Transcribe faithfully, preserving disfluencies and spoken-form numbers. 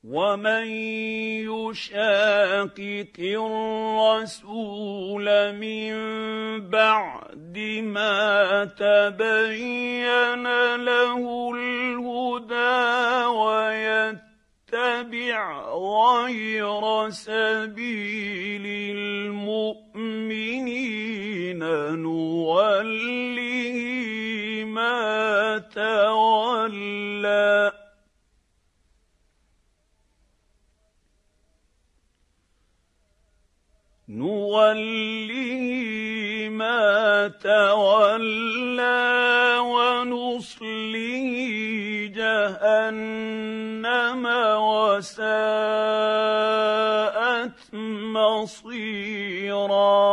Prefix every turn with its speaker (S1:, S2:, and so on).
S1: ومن يشاقق الرسول من بعد ما تبين له الهدى ويتبع غير سبيل المؤمنين نوله ما تولى نوله ما تولى ونصله جهنم وساءت مصيرا.